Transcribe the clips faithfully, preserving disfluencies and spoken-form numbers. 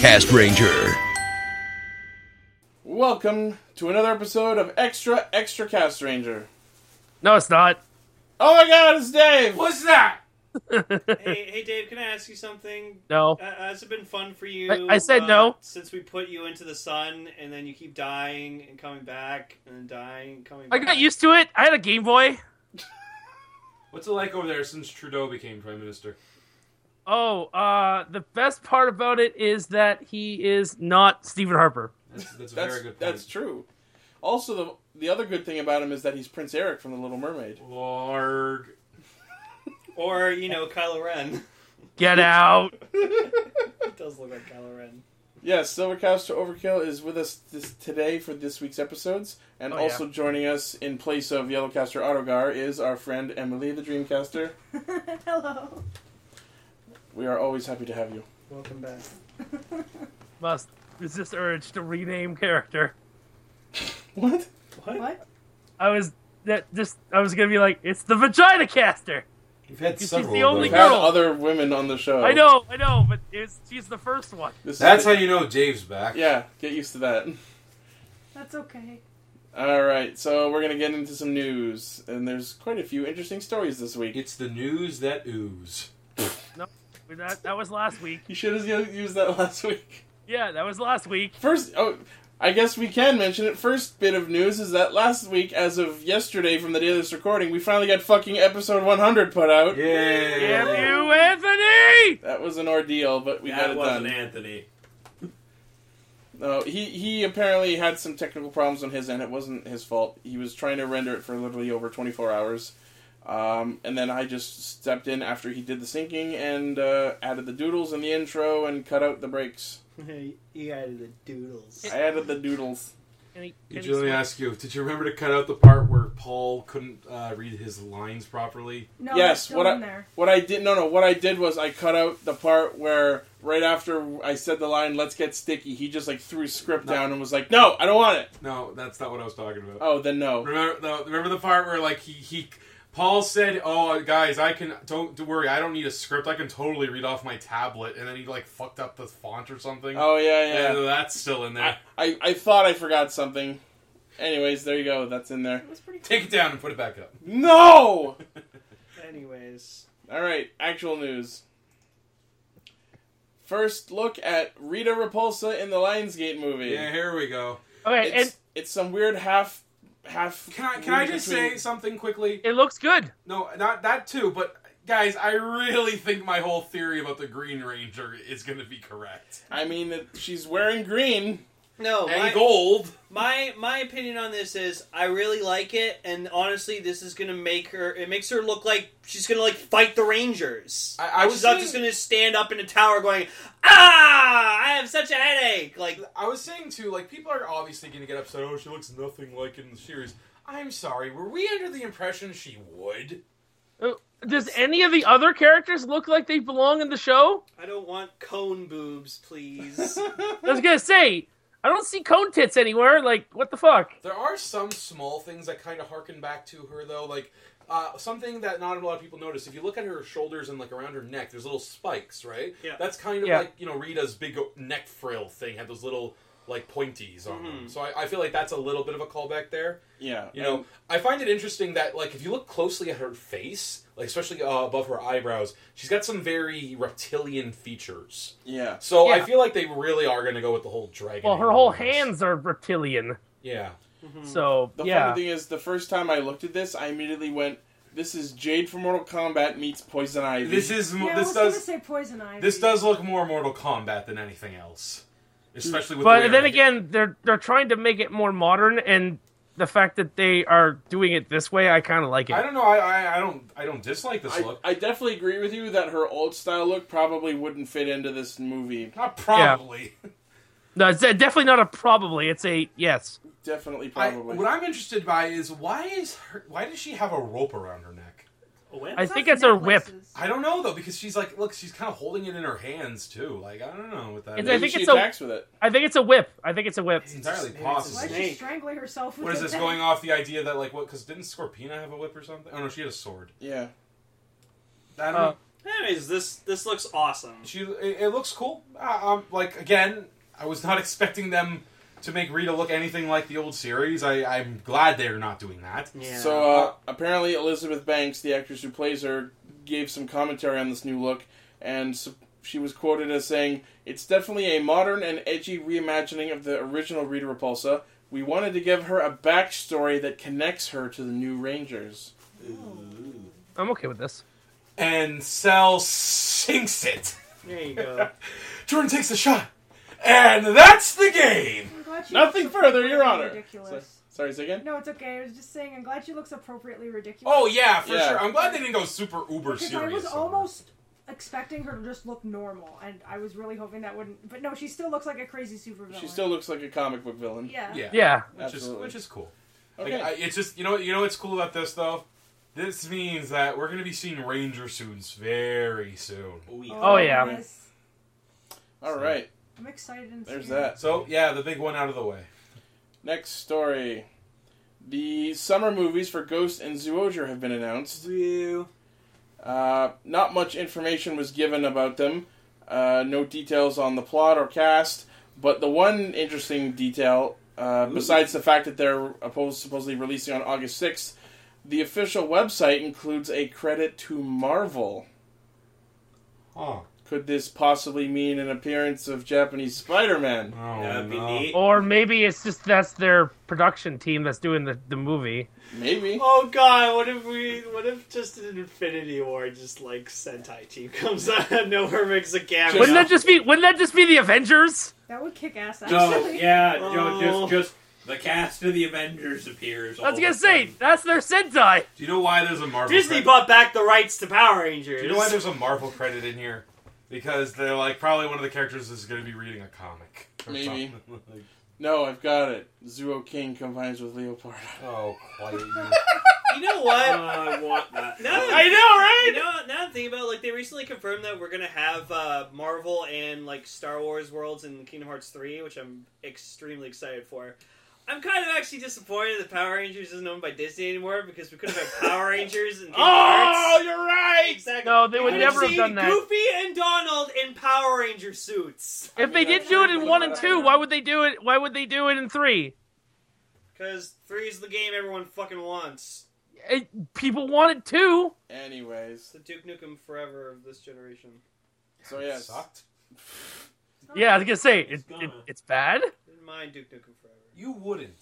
Cast Ranger. Welcome to another episode of Extra Extra Cast Ranger. No, it's not. Oh my god, it's Dave! What's that? hey, hey, Dave, can I ask you something? No. Uh, has it been fun for you? I, I said uh, no. Since we put you into the sun, and then you keep dying and coming back, and then dying and coming I back. got used to it. I had a Game Boy. What's it like over there since Trudeau became Prime Minister? Oh, uh, the best part about it is that he is not Stephen Harper. That's, that's a That's, very good point. that's true. Also, the the other good thing about him is that he's Prince Eric from The Little Mermaid. Lord. Or, you know, Kylo Ren. Get out. It does look like Kylo Ren. Yes, Silvercaster Overkill is with us this, today for this week's episodes, and Oh, also yeah. joining us in place of Yellowcaster Autogar is our friend Emily, the Dreamcaster. Hello. We are always happy to have you. Welcome back. Must resist urge to rename character. What? What? What? I was that just I was gonna be like, it's the Vagina Caster. We've had She's several. the of only We've those. had girl. other women on the show. I know, I know, but it's she's the first one. This is That's the- how you know Dave's back. Yeah, get used to that. That's okay. Alright, so we're going to get into some news, and there's quite a few interesting stories this week. It's the news that ooze. No, that that was last week. You should have u- used that last week. Yeah, that was last week. First, oh, I guess we can mention it. First bit of news is that last week, as of yesterday from the day of this recording, we finally got fucking episode one hundred put out. Yeah. Damn you, Anthony! That was an ordeal, but we got That it wasn't done. Anthony. No, he, he apparently had some technical problems on his end. It wasn't his fault. He was trying to render it for literally over twenty-four hours. Um, and then I just stepped in after he did the syncing and uh, added the doodles in the intro and cut out the breaks. You added the doodles. I added the doodles. Can he- can Did he you, let me smoke? ask you, did you remember to cut out the part where Paul couldn't uh, read his lines properly? No, Yes, it's still what in I- there. What I did, no, no, what I did was I cut out the part where right after I said the line, let's get sticky, he just like threw his script No. down and was like, no, I don't want it. No, that's not what I was talking about. Oh, then no. Remember, the, remember the part where like he, he Paul said, "Oh, guys, I can don't, don't worry, I don't need a script. I can totally read off my tablet." And then he like fucked up the font or something. Oh, yeah, And yeah. that's still in there. I, I, I thought I forgot something. Anyways, there you go. That's in there. It was pretty Take it down and put it back up. No! Anyways. Alright, actual news. First look at Rita Repulsa in the Lionsgate movie. Yeah, here we go. Okay, It's, and it's some weird half... half Can I can I read just between- say something quickly? it looks good. No, not that too, but guys, I really think my whole theory about the Green Ranger is going to be correct. I mean, it- she's wearing green. No, And my, gold. my my opinion on this is I really like it, and honestly, this is gonna make her. It makes her look like she's gonna like fight the Rangers. I- I was she's not saying- just gonna stand up in a tower going, "Ah, I have such a headache." Like, I was saying too, like people are obviously going to get upset. Oh, she looks nothing like in the series. I'm sorry. Were we under the impression she would? Uh, Does any of the other characters look like they belong in the show? I don't want cone boobs, please. I was gonna say, I don't see cone tits anywhere. Like, what the fuck? There are some small things that kind of harken back to her, though. Like uh, something that not a lot of people notice. If you look at her shoulders and like around her neck, there's little spikes, right? Yeah. That's kind of Yeah. like you know Rita's big neck frill thing had those little like pointies on them. Mhm. So I, I feel like that's a little bit of a callback there. Yeah. You know, I find it interesting that, like, if you look closely at her face, like, especially uh, above her eyebrows, she's got some very reptilian features. Yeah. So I Yeah. feel like they really are going to go with the whole dragon. Well, her whole angle. hands are reptilian. Yeah. So, The yeah. funny thing is, the first time I looked at this, I immediately went, this is Jade from Mortal Kombat meets Poison Ivy. This is mo- Yeah, I this was does gonna say Poison Ivy. this does look more Mortal Kombat than anything else, especially with. the But way then her- again, they're they're trying to make it more modern, and the fact that they are doing it this way, I kind of like it. I don't know. I, I I don't I don't dislike this I, look. I definitely agree with you that her old style look probably wouldn't fit into this movie. Not probably. No, it's uh, definitely not a probably. It's a yes. Definitely, I, probably. what I'm interested by is why is her why does she have a rope around her neck? A whip? I think it's her whip. I don't know though because she's like, look, she's kind of holding it in her hands too. Like I don't know what that It's- is. I Maybe think she it's a- attacks with it. I think it's a whip. I think it's a whip. It's entirely Maybe it's a possible. Why is she Snake. strangling herself with What is it this then? going off the idea that like what? Because didn't Scorpina have a whip or something? Oh no, she had a sword. Yeah. I don't Uh, know. Anyways, this this looks awesome. She, it, it looks cool. Uh, um, like again, I was not expecting them to make Rita look anything like the old series. I, I'm glad they're not doing that. Yeah. So uh, apparently, Elizabeth Banks, the actress who plays her, gave some commentary on this new look, and so she was quoted as saying, "It's definitely a modern and edgy reimagining of the original Rita Repulsa. We wanted to give her a backstory that connects her to the new Rangers." I'm okay with this. And Cell sinks it. There you go. Jordan takes the shot, and that's the game. I'm glad she Nothing looks further, Your appropriately Honor. Ridiculous. Sorry, say again? No, it's okay. I was just saying, I'm glad she looks appropriately ridiculous. Oh yeah, for Yeah. sure. I'm glad they didn't go super uber Because serious. I was on her. almost expecting her to just look normal, and I was really hoping that wouldn't. But no, she still looks like a crazy supervillain. She still looks like a comic book villain. Yeah. Yeah, Yeah. which is Absolutely. which is cool. Okay. Like, I, it's just you know you know what's cool about this though. This means that we're going to be seeing Ranger suits very soon. Oh, yeah. yes. All right. I'm excited and There's scared. that. So yeah, the big one out of the way. Next story. The summer movies for Ghost and Zoologia have been announced. Uh, not much information was given about them. Uh, no details on the plot or cast. But the one interesting detail, uh, besides the fact that they're opposed, supposedly releasing on August sixth, the official website includes a credit to Marvel. Huh. Could this possibly mean an appearance of Japanese Spider-Man? Oh, That'd be no. neat. Or maybe it's just that's their production team that's doing the, the movie. Maybe. Oh god, what if we, what if just an Infinity War, just like Sentai team comes out of nowhere, makes a cameo? Wouldn't that just be wouldn't that just be the Avengers? That would kick ass, No, actually. yeah, Oh. no, just just the cast of the Avengers appears. I was all gonna of a say sudden. that's their Sentai. Do you know why there's a Marvel? Disney credit? bought back the rights to Power Rangers. Do you know why there's a Marvel credit in here? Because they're like probably one of the characters is going to be reading a comic. or Maybe. something. Like, No, I've got it. Zuo King combines with Leopard. oh, quiet you. You know what? Uh, I want that. No, I know, right? You know, now I'm thinking about it, like they recently confirmed that we're gonna have uh, Marvel and like Star Wars worlds in Kingdom Hearts three, which I'm extremely excited for. I'm kind of actually disappointed that Power Rangers isn't owned by Disney anymore because we could have had Power Rangers in Kingdom Oh, Hearts. you're right! Exactly. No, they would We never could've have done seen that. Goofy and Donald in Power Ranger suits. If they did do it in one and two, why would they do it? Why would they do it in three? Because three is the game everyone fucking wants. It, people wanted two. Anyways, The Duke Nukem Forever of this generation. so yes. Sucked. Yeah, I was gonna say it, It's it, gonna. it's bad. Didn't mind Duke Nukem Forever. You wouldn't.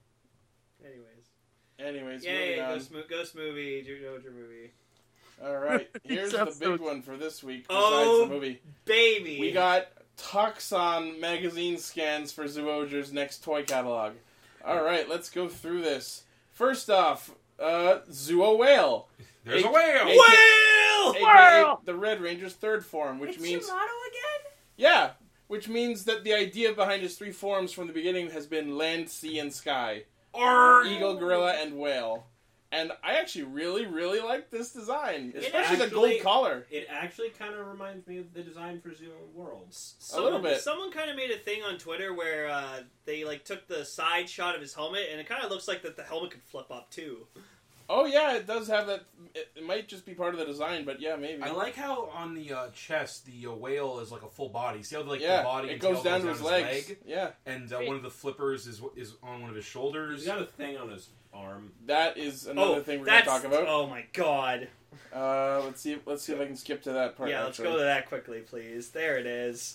Anyways. Anyways, Yay, moving on. Ghost, mo- Ghost movie, Duke Nukem movie. All right, here's the Sounds big so- one for this week. Besides Oh, the movie, Baby. we got Tucson magazine scans for Zooja's next toy catalog. All right, let's go through this. First off, uh, Zuo Whale. There's a A- whale. a- Whale! A K A Whale! the Red Ranger's third form, which it's means Yamato again? yeah, which means that the idea behind his three forms from the beginning has been land, sea, and sky. Or Eagle, gorilla, and whale. And I actually really, really like this design, especially the actually- gold collar. It actually kind of reminds me of the design for Zero Worlds. A little Someone- bit. Someone kind of made a thing on Twitter where uh, they like took the side shot of his helmet, and it kind of looks like that the helmet could flip up too. Oh yeah, it does have that. It, it might just be part of the design, but yeah, maybe. I like how on the uh, chest the uh, whale is like a full body. See how like yeah, the body it and goes tail down to his legs. leg? Yeah, And uh, one of the flippers is is on one of his shoulders. He's got a thing on his arm. that is another oh, thing we're that's gonna talk about. oh my god! Uh, let's see. Let's see if I can skip to that part. Yeah, let's actually. go to that quickly, please. There it is.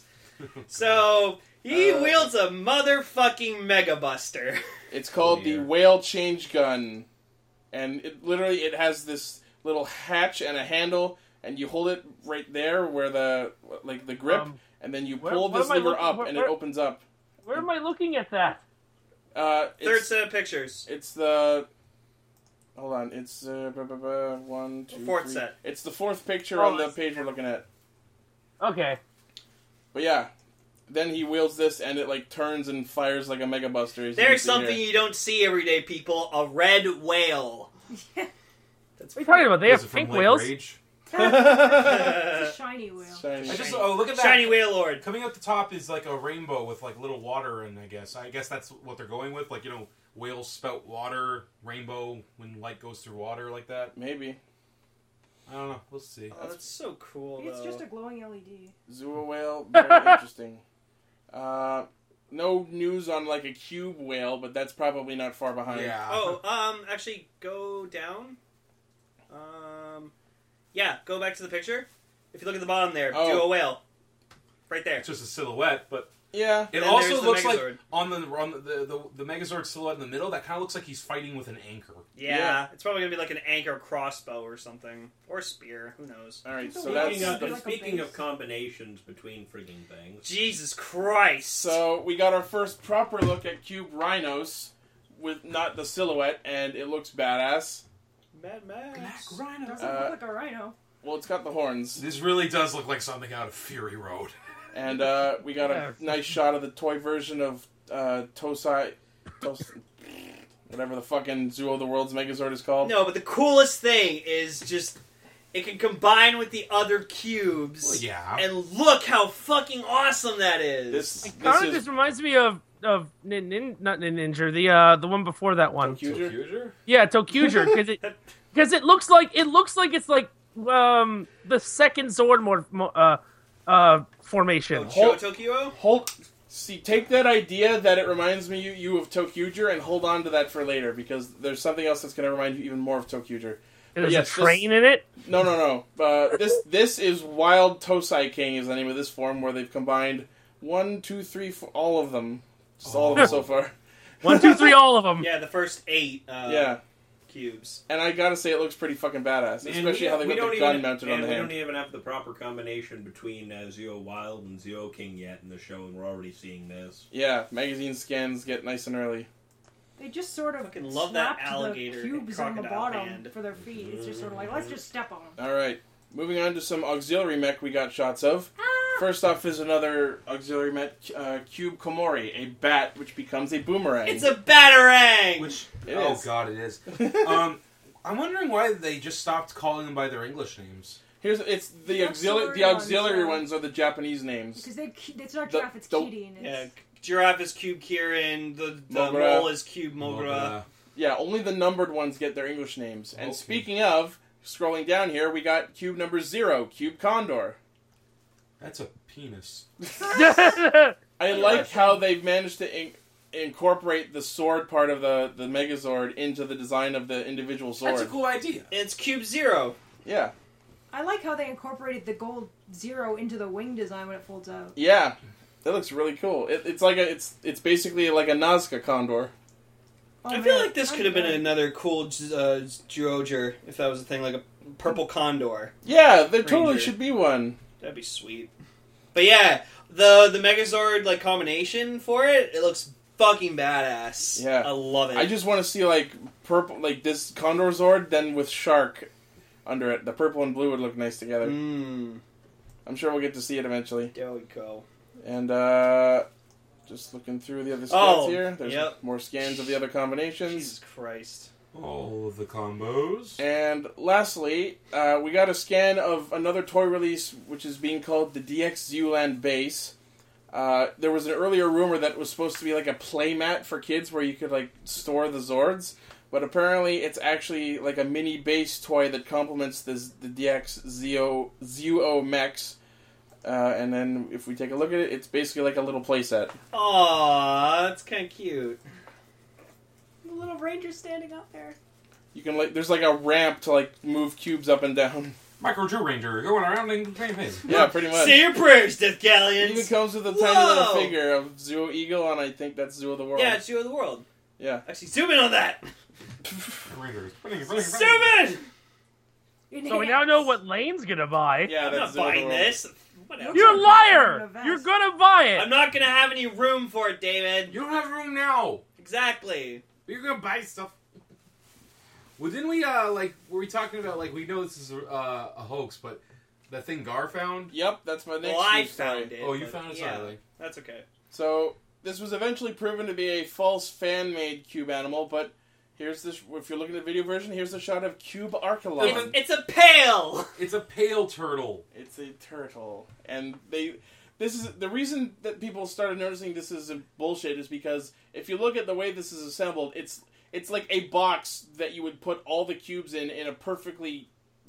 So he Uh, wields a motherfucking Mega Buster. It's called Oh, the dear. Whale Change Gun, and it literally it has this little hatch and a handle, and you hold it right there where the like the grip, Um, and then you where- pull what this am I lever looking- up, where- and where- it opens up. Where am I looking at that? Uh, Third it's, set of pictures. it's the. Hold on, it's uh, bu- bu- bu- one, two, Fourth three. set. It's the fourth picture Oh, on the I see. page we're looking at. Okay. But yeah, then he wields this, and it like turns and fires like a Mega Buster. as you can There's see something here. you don't see every day, people. A red whale. That's What are you talking about? They Is have it from pink Lake whales. Rage? It's a shiny whale. Shiny. I just oh look at that. Shiny Whale Lord. Coming out the top is like a rainbow with like little water, and I guess I guess that's what they're going with. Like you know, whales spout water, rainbow when light goes through water like that. Maybe. I don't know. We'll see. Oh, that's so cool. It's though. just a glowing L E D. Zoo whale, very interesting. Uh, no news on like a cube whale, but that's probably not far behind. Yeah. Oh, um, actually, go down. Um, yeah, go back to the picture. If you look at the bottom there, Oh. do a whale. Right there. It's just a silhouette, but Yeah. it And also there's the looks like Megazord. on the on the, the the the Megazord silhouette in the middle. That kind of looks like he's fighting with an anchor. Yeah, Yeah. it's probably gonna be like an anchor crossbow or something, or spear. Who knows? All right. So Speaking that's Speaking, of, Like a speaking base. of combinations between frigging things, Jesus Christ! so we got our first proper look at cube rhinos with not the silhouette, and it looks badass. Mad Max. Doesn't Uh, look like a rhino. Well, it's got the horns, This really does look like something out of Fury Road. and uh, we got Yeah. a nice shot of the toy version of uh, Tosai, Tos- whatever the fucking Zoo of the World's Megazord is called. No, but the coolest thing is just it can combine with the other cubes. Well, yeah. And look how fucking awesome that is. This It this kind of is just reminds me of of nin, nin, not nin, Ninja, the uh the one before that one. Tokuger? Future? Yeah, Tokuger, because it because it looks like it looks like it's like um the second Zord more uh uh formation. Oh, Hold- Tokyo? Hold, see, take that idea that it reminds me you, you of Tokuger and hold on to that for later because there's something else that's going to remind you even more of Tokuger. There's yes, a train in it. No, no, no. Uh, this this is Wild Tosai King is the name of this form where they've combined one, two, three, four, all of them, just all of them so far. One, two, three, all of them. Yeah, the first eight uh, Yeah, cubes. and I gotta say it looks pretty fucking badass, Man, especially we, how they we got don't the gun even, mounted man, on the we hand. don't even have the proper combination between uh, Zeo Wild and Zeo King yet in the show, and we're already seeing this. Yeah, magazine scans get nice and early. They just sort of Fucking love that slapped alligator the cubes on the crocodile bottom hand. for their feet. It's just sort of like, let's just step on them. All right, moving on to some auxiliary mech we got shots of. First off is another auxiliary mech, uh, Cube Komori, a bat which becomes a boomerang. It's a batarang! Which It oh is. god, it is. um, I'm wondering why they just stopped calling them by their English names. Here's it's the The auxiliary. The auxiliary auxiliary ones, ones are the Japanese names. Because they, it's not The- giraffe, it's the- Kirin. It's, yeah, giraffe is Cube Kirin, the, the Mogra. mole is Cube Mogra. Yeah, only the numbered ones get their English names. And Okay. speaking of, scrolling down here, we got cube number zero, Cube Condor. That's a penis. I like how they've managed to in- incorporate the sword part of the, the Megazord into the design of the individual sword. That's a cool idea. It's Cube Zero. Yeah, I like how they incorporated the gold zero into the wing design when it folds out. yeah, that looks really cool. It, it's like a it's it's basically like a Nazca Condor. Oh, I feel man, like this I'm could have been good. another cool uh, Jojer if that was a thing, like a purple condor. Yeah, there totally Ranger. should be one. That'd be sweet. But yeah, the the Megazord like combination for it, it looks fucking badass. Yeah. I love it. I just want to see like purple, like this Condor Zord, then with Shark under it. The purple and blue would look nice together. Mmm. I'm sure we'll get to see it eventually. There we go. And uh just looking through the other scans Oh, here. There's yep. more scans of the other combinations. Jesus Christ. All of the combos. And lastly, uh, we got a scan of another toy release, which is being called the D X Zooland Base. Uh, there was an earlier rumor that it was supposed to be like a playmat for kids where you could like store the Zords, but apparently it's actually like a mini base toy that complements this, the D X Zeo, Zeo Mechs. Uh, and then if we take a look at it, it's basically like a little playset. Aww, that's kind of cute. The little ranger standing out there. You can like, there's like a ramp to like move cubes up and down. Micro Jew Ranger going around and same thing. Yeah, pretty much. Say your prayers, Death It even Galleons. comes with a tiny little Whoa! figure of Zoo Eagle, and I think that's Zoo of the World. Yeah, it's Zoo of the World. Yeah. Actually, zoom in on that. Rangers. Zoom in. So we now know what Lane's gonna buy. Yeah, I'm that's not Zoo of the buying World. this. Whatever. You're a Wearing liar! a vest. You're gonna buy it! I'm not gonna have any room for it, David. You don't have room now. Exactly. You're gonna buy stuff. Well, didn't we, uh, like, were we talking about, like, we know this is uh, a hoax, but that thing Gar found? Yep, that's my next Well, I news story. found it. Oh, you but found it? Yeah, Sorry, like, that's okay. So, this was eventually proven to be a false fan-made cube animal, but here's this, if you're looking at the video version, here's a shot of Cube Archelon. It's, it's a pail. it's a pale turtle. It's a turtle. And they... This is the reason that people started noticing this is a bullshit is because if you look at the way this is assembled, it's it's like a box that you would put all the cubes in in a perfectly like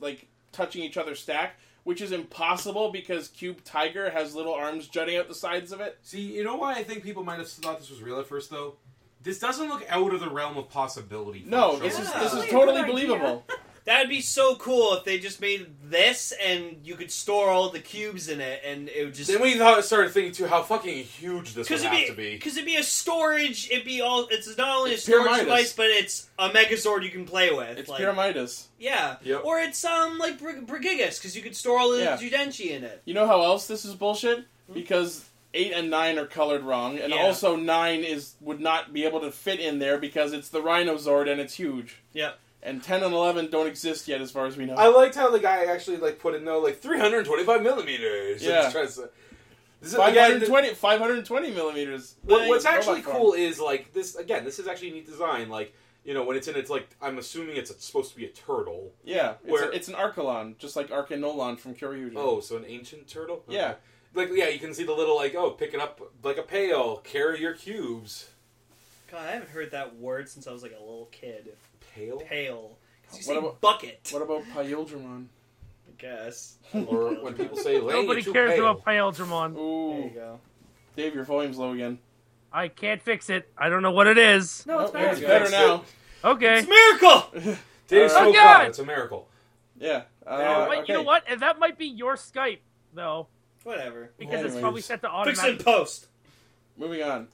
touching each other stack, which is impossible because Cube Tiger has little arms jutting out the sides of it. See, you know why I think people might have thought this was real at first, though? This doesn't look out of the realm of possibility. for No, the this show. is Yeah. this is That's a totally good idea. believable. That'd be so cool if they just made this and you could store all the cubes in it, and it would just. Then we thought, started thinking, too, how fucking huge this would Because have it'd to be, be. because it'd be a storage. It'd be all. It's not only It's a storage Pyramidas. device, but it's a Megazord you can play with. It's like, Pyramidas. Yeah, Yep. or it's um like Brig- Brigigas because you could store all the Yeah. Judenchi in it. You know how else this is bullshit? Because eight and nine are colored wrong, and Yeah. also nine is would not be able to fit in there because it's the Rhinozord and it's huge. Yep. And ten and eleven don't exist yet, as far as we know. I liked how the guy actually like put in though like three hundred twenty-five millimeters. Yeah. It's trying to- This is, again, five twenty, five twenty millimeters. what, what's Robot actually form. cool is like this. Again, this is actually a neat design. Like you know when it's in, it's like I'm assuming it's supposed to be a turtle. Yeah, it's, Where- a, it's an Archelon, just like Arcanolon from Kyoryuger. Oh, so an ancient turtle? Okay. Yeah. Like yeah, you can see the little like oh, pick it up like a pail, carry your cubes. God, I haven't heard that word since I was like a little kid. Pail. Pail. 'Cause you What say about- bucket. What about Pyldramon? I guess. Or when people say laying Nobody it too cares pale. about Pyldramon. There Ooh, you go. Dave, your volume's low again. I can't fix it. I don't know what it is. No, it's Oh, better. it's better now. Okay. It's a miracle. Dave's Uh, so I got proud. it. It's a miracle. Yeah. Uh, Uh, wait, okay. you know what? And that might be your Skype, though, Whatever. because Anyways. it's probably set to Fix it automatic. in post. Moving on.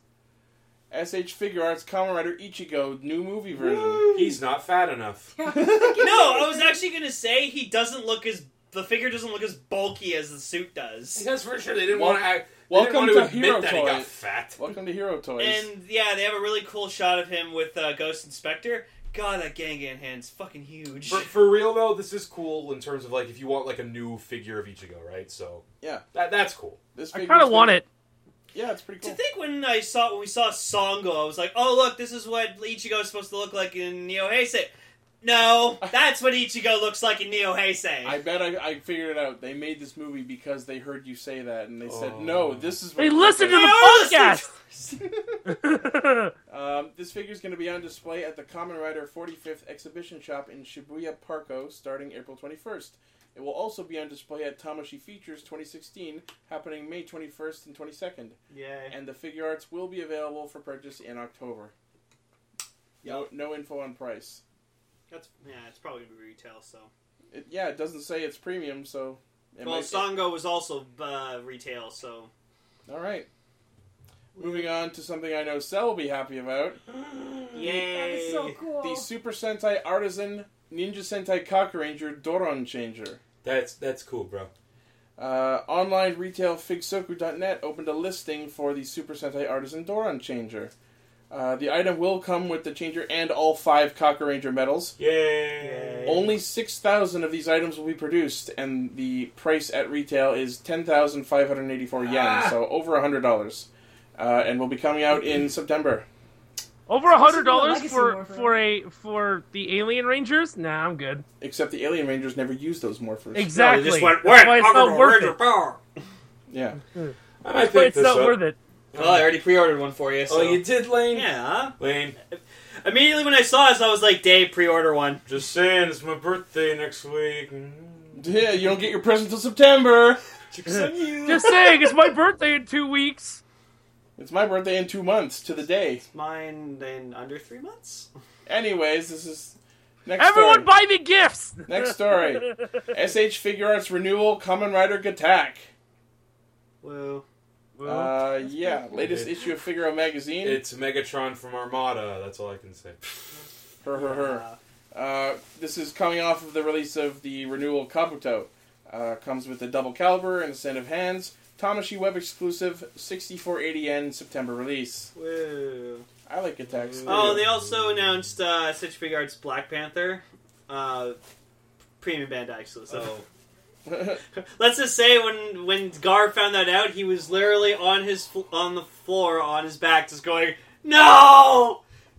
S H Figure Arts Kamen Rider Ichigo new movie version. He's not fat enough. No, I was actually gonna say he doesn't look as the figure doesn't look as bulky as the suit does. That's for sure. They didn't Wel- want to act. They welcome didn't want to to admit Hero that he got Toys. fat. Welcome to Hero Toys. And yeah, they have a really cool shot of him with uh, Ghost Inspector. God, that Gangan hand's fucking huge. For, for real though, this is cool in terms of like if you want like a new figure of Ichigo, right? So Yeah. that that's cool. This I figure's kind of want gonna- it. Yeah, it's pretty To cool. think when I saw when we saw Songo, I was like, "Oh, look, this is what Ichigo is supposed to look like in Neo Heisei." No, that's what Ichigo looks like in Neo Heisei. I bet I, I figured it out. They made this movie because they heard you say that, and they said, Oh. "No, this is." What They it listened to looks the Oh, podcast. like." Um, this figure is going to be on display at the Kamen Rider forty-fifth exhibition shop in Shibuya Parko starting April twenty-first. It will also be on display at Tamashii Features twenty sixteen, happening May twenty-first and twenty-second. Yay. And the figure arts will be available for purchase in October. No, no info on price. That's yeah, it's probably gonna be retail. So It, yeah, it doesn't say it's premium, so. It well, might, Songo was also uh, retail. So All right. Moving on to something I know Sel will be happy about. yay! That is so cool. The Super Sentai Artisan Ninja Sentai Kakuranger Doron Changer. That's that's cool, bro. Uh, online retail figsoku dot net opened a listing for the Super Sentai Artisan Doron Changer. Uh, the item will come with the changer and all five Kakuranger medals. Yay! Only six thousand of these items will be produced, and the price at retail is ten thousand five hundred eighty-four yen, Ah. so over one hundred dollars. Uh, and will be coming out in September. Over a hundred dollars Legacy for Warfare. for a for the Alien Rangers? Nah, I'm good. Except the Alien Rangers never used those morphers. Exactly. No, they just went, That's "Wait, why it's I'm not gonna worth raise it. your power." Yeah. I might But pick it's this not up. worth it. Well, I already pre-ordered one for you. So. Oh, you did, Lane? Yeah. Lane, Immediately when I saw this, I was like, "Dave, pre-order one." just saying, it's my birthday next week. Mm. Yeah, you don't get your present till September. Just saying, it's my birthday in two weeks. It's my birthday in two months to the day. Mine in under three months. Anyways, this is next Everyone story. buy me gifts! Next story. S H Figure Arts renewal Kamen Rider Gattack. Woo. Uh, yeah, latest issue of Figaro magazine. It's Megatron from Armada. That's all I can say. her, her, her. Uh, this is coming off of the release of the renewal Kabuto. Uh, comes with a double caliber and a set of hands. Tamashii Web exclusive, sixty-four eighty yen September release. Woo. I like Gattack. Oh, they also announced uh, Stitch Big Arts Black Panther. Uh, premium Bandai exclusive. Oh. Let's just say when when Gar found that out, he was literally on his fl- on the floor on his back, just going, "No,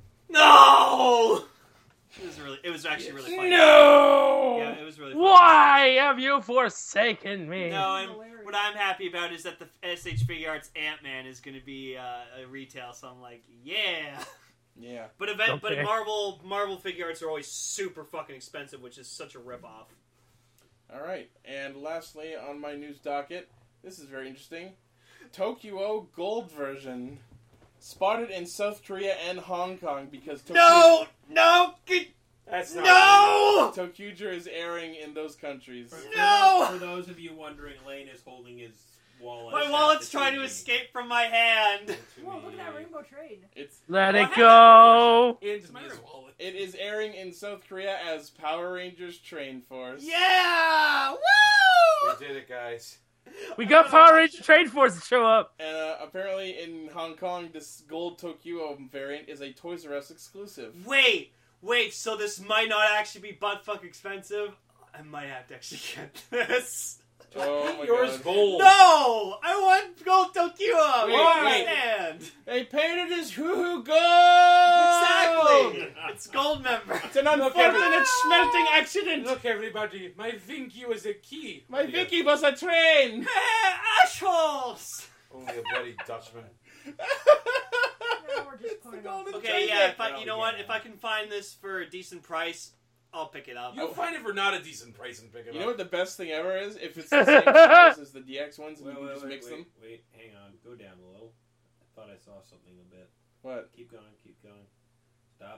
no." It was really, it was actually really funny. No! Yeah, it was really funny. Why have you forsaken me? No, and Hilarious. what I'm happy about is that the S H Figure Arts Ant-Man is going to be uh, a retail, so I'm like, yeah. Yeah. But event, but Okay. Marvel Marvel Figure Arts are always super fucking expensive, which is such a ripoff. All right, and lastly on my news docket, this is very interesting. Tokyo Gold version spotted in South Korea and Hong Kong because Tokyo No! No! Get- That's not No! Tokyo is airing in those countries. For, No! For those of you wondering, Lane is holding his wallet. My at wallet's the trying T to V. escape from my hand. Whoa, look at that rainbow train. It's Let What it happened? go. Into my His room. wallet. it is airing in South Korea as Power Rangers Train Force. Yeah! We Woo! did it, guys. We got Power Ranger Trade Force to show up. And uh, apparently in Hong Kong, this Gold Tokyo variant is a Toys R Us exclusive. Wait, wait, so this might not actually be buttfuck expensive? I might have to actually get this. Oh my Yours god. gold. No! I want Gold Tokyo! Wait, Why? wait. Stand. They painted his hoo-hoo gold! Exactly! It's gold member. It's an unfortunate smelting accident! Look, everybody, my Vinky was a key. My Vicky was a train! Hey, assholes! Only a bloody Dutchman. Now we're just putting golden on. Okay, yeah, if I, you know what? If I can find this for a decent price, I'll pick it up. You'll find it for not a decent price and pick it You up. know what the best thing ever is? If it's the same size as the D X ones and Wait, you can wait, just wait, mix wait, them. wait, hang on. Go down a little. I thought I saw something a bit. What? Keep going, keep going. Stop.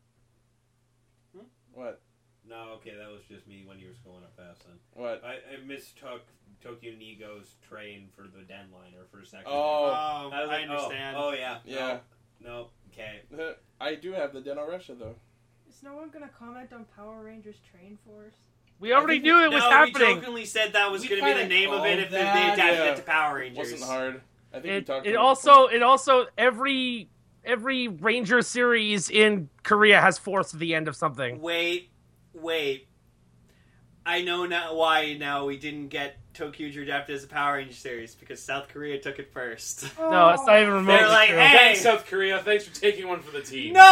What? No, okay, that was just me when you were scrolling up fast then. What? I, I mistook Tokyo Nigo's train for the Den Liner for a second. Oh. Oh, I, was I like, understand. Oh, oh yeah. Yeah. No, no, okay. I do have the Deno Russia though. Is no one gonna comment on Power Rangers Train Force? We already think knew it was no, happening. we jokingly said that was We going to be the kinda name of it called if they, they that. adapted Yeah. it to Power It Rangers. wasn't hard. I think we It, talked it about also it also every every Ranger series in Korea has Force at the end of something. Wait, wait. I know now why now we didn't get Tokyo adapted as a Power Ranger series, because South Korea took it first. No, it's not even remotely They're like, true. hey, Thanks, South Korea. Thanks for taking one for the team. no!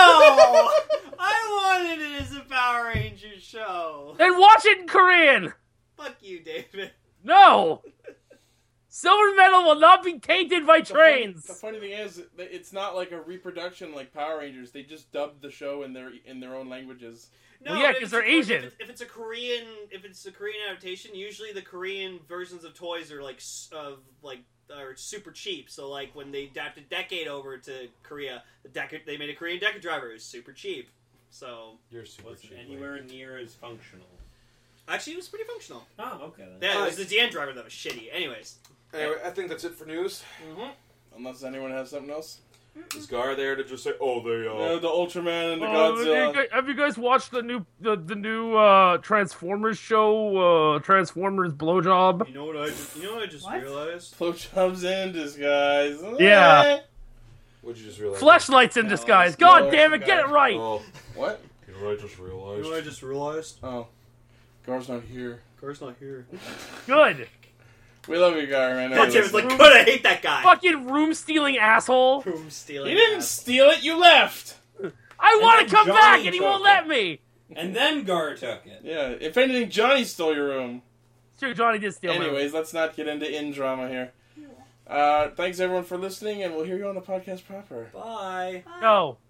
I wanted it as a Power Ranger show. Then watch it in Korean. Fuck you, David. No, Silver Metal will not be tainted by The funny- trains. The funny thing is, that it's not like a reproduction like Power Rangers. They just dubbed the show in their in their own languages. No, Well, yeah, if 'cause it's they're a Kore- Asian. If it's, if it's a Korean, if it's a Korean adaptation, usually the Korean versions of toys are like s- of like are super cheap. So like when they adapted Decade over to Korea, the Decade they made a Korean Decade driver. It was super cheap. So You're super Wasn't cheap. anywhere near as functional. actually, it was pretty functional. Oh, okay then. Yeah, it was the D N driver that was shitty. Anyways, Anyway, I think that's it for news. mm-hmm. Unless anyone has something else. Is Gar there to just say, oh, they, uh... No, the Ultraman and the Oh, have, you Godzilla. guys, have you guys watched the new the, the new uh, Transformers show? Uh, Transformers Blowjob. You know what I just, you know what I just What? realized? Blowjobs in disguise. Yeah. What'd you just realize? Fleshlights in No, disguise. it's God no, damn it, get it right. Oh, What? you know what I just realized? just realized? Oh. Gar's not here. Car's not here. Good. We love you, Gar, man. God damn, it's like, good, I hate that guy. Fucking room stealing asshole. Room stealing. You didn't ass. steal it, you left! I want then to come Johnny back and he took won't it. let me. And then Gar took it. Yeah, if anything, Johnny stole your room. It's true, Johnny did steal my room. Anyways, let's not get into in drama here. Uh, thanks everyone for listening, and we'll hear you on the podcast proper. Bye. No.